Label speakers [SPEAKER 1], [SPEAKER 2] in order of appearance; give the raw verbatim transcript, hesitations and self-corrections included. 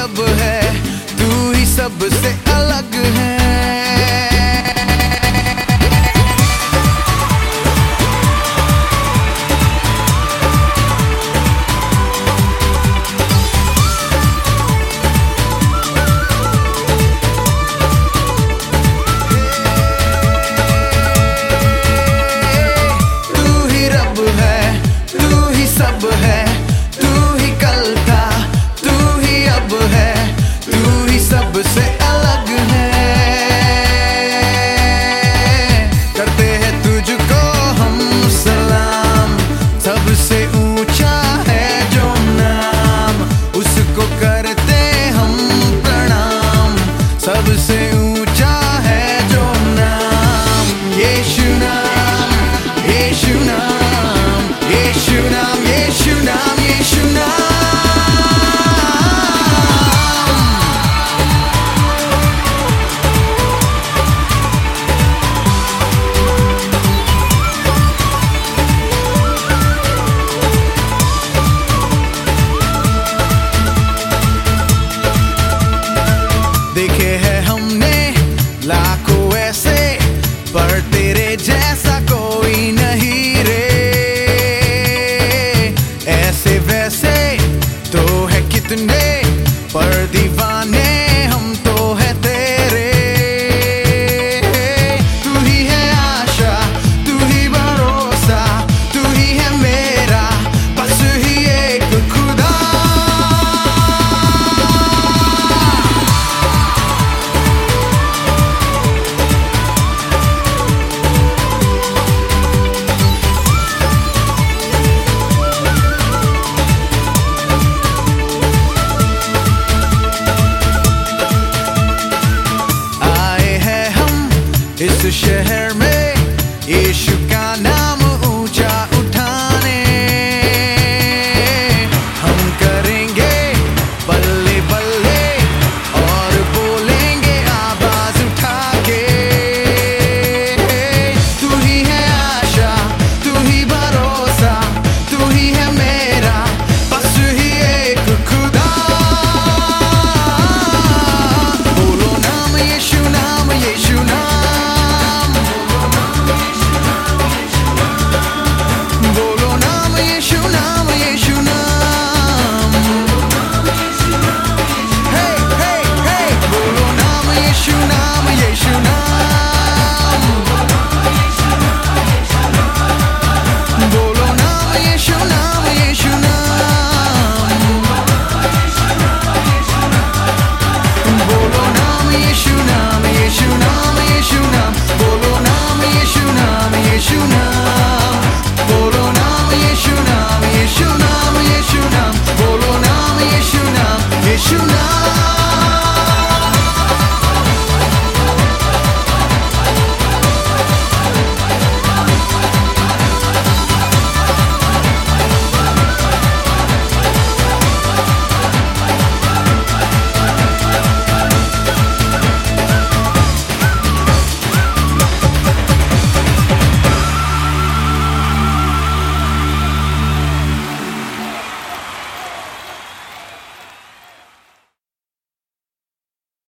[SPEAKER 1] रब है, तू ही सबसे अलग है। सब है, तू ही कल था, तू ही अब है, तू ही सबसे अलग है। करते हैं तुझको हम सलाम, सबसे ऊंचा है जो नाम, उसको करते हम प्रणाम, सबसे ऊंचा है जो नाम। यीशु नाम, यीशु नाम, यीशु नाम, यीशु नाम, यीशु नाम। देखे हैं हमने लाखों ऐसे, पर तेरे जैसा कोई नहीं रे। ऐसे वैसे तो है कितने, पर दीवाने हम तो है तेरे। तू ही है आशा, तू ही भरोसा, तू ही है मेरा बस ही एक खुदा। इस शहर